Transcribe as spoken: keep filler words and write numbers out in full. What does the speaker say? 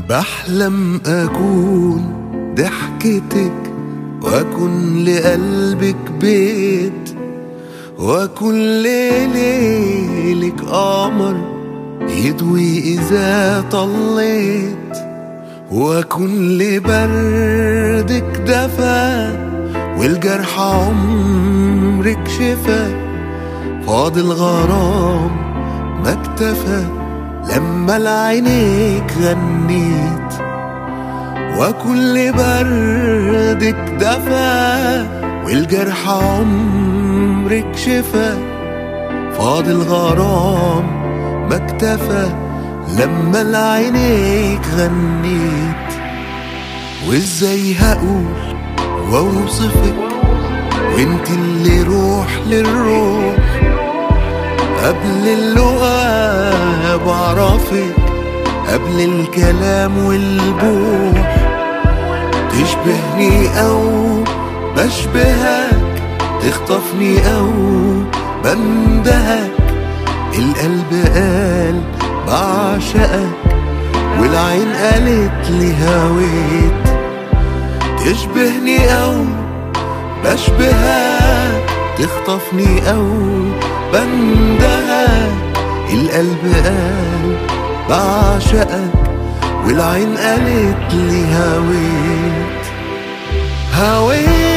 بحلم أكون ضحكتك وأكون لقلبك بيت، وأكون ليلك قمر يضوي إذا طليت، وأكون لبردك دفا والجرح عمرك شفا، فاضل غرام ما اكتفى لما لعينيك غنيت، وأكون لبردك دفا والجرح عمرك شفا، فاضل غرام ما اكتفى لما لعينيك غنيت. وازاي هقول واوصفك وانت اللي روح للروح، قبل اللقا بعرفك قبل الكلام والبوح، تشبهني او بشبهك تخطفني او بندهك، القلب قال بعشقك والعين قالت لي هويت، تشبهني او بشبهك تخطفني او بندهك، القلب قال بعشقك والعين قالت لي هويت هويت.